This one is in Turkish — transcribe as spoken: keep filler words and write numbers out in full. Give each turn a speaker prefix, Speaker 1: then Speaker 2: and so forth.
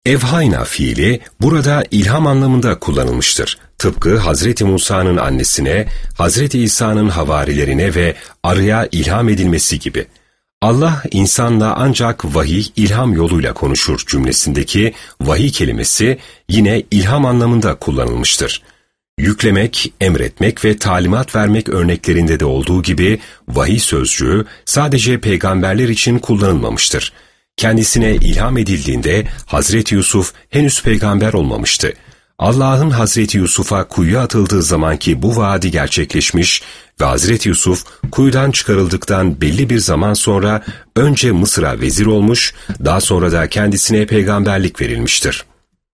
Speaker 1: Evhayna fiili burada ilham anlamında kullanılmıştır. Tıpkı Hazreti Musa'nın annesine, Hazreti İsa'nın havarilerine ve arıya ilham edilmesi gibi. Allah insanla ancak vahiy, ilham yoluyla konuşur cümlesindeki vahiy kelimesi yine ilham anlamında kullanılmıştır. Yüklemek, emretmek ve talimat vermek örneklerinde de olduğu gibi vahiy sözcüğü sadece peygamberler için kullanılmamıştır. Kendisine ilham edildiğinde Hazreti Yusuf henüz peygamber olmamıştı. Allah'ın Hazreti Yusuf'a kuyuya atıldığı zamanki bu vaadi gerçekleşmiş ve Hazreti Yusuf kuyudan çıkarıldıktan belli bir zaman sonra önce Mısır'a vezir olmuş, daha sonra da kendisine peygamberlik verilmiştir.